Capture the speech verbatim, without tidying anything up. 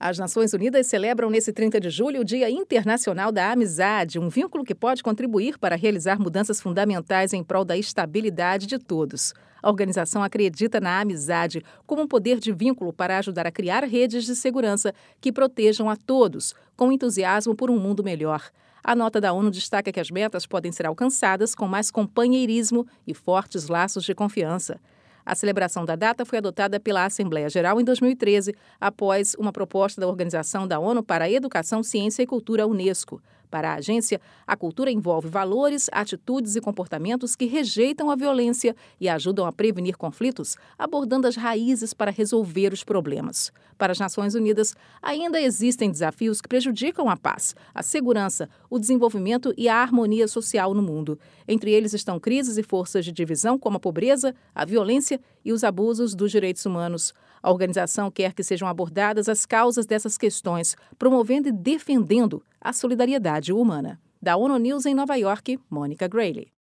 As Nações Unidas celebram nesse trinta de julho o Dia Internacional da Amizade, um vínculo que pode contribuir para realizar mudanças fundamentais em prol da estabilidade de todos. A organização acredita na amizade como um poder de vínculo para ajudar a criar redes de segurança que protejam a todos, com entusiasmo por um mundo melhor. A nota da ONU destaca que as metas podem ser alcançadas com mais companheirismo e fortes laços de confiança. A celebração da data foi adotada pela Assembleia Geral em dois mil e treze, após uma proposta da Organização da ONU para a Educação, Ciência e Cultura, Unesco. Para a agência, a cultura envolve valores, atitudes e comportamentos que rejeitam a violência e ajudam a prevenir conflitos, abordando as raízes para resolver os problemas. Para as Nações Unidas, ainda existem desafios que prejudicam a paz, a segurança, o desenvolvimento e a harmonia social no mundo. Entre eles estão crises e forças de divisão como a pobreza, a violência e os abusos dos direitos humanos. A organização quer que sejam abordadas as causas dessas questões, promovendo e defendendo a solidariedade humana. Da ONU News em Nova York, Mônica Grayle.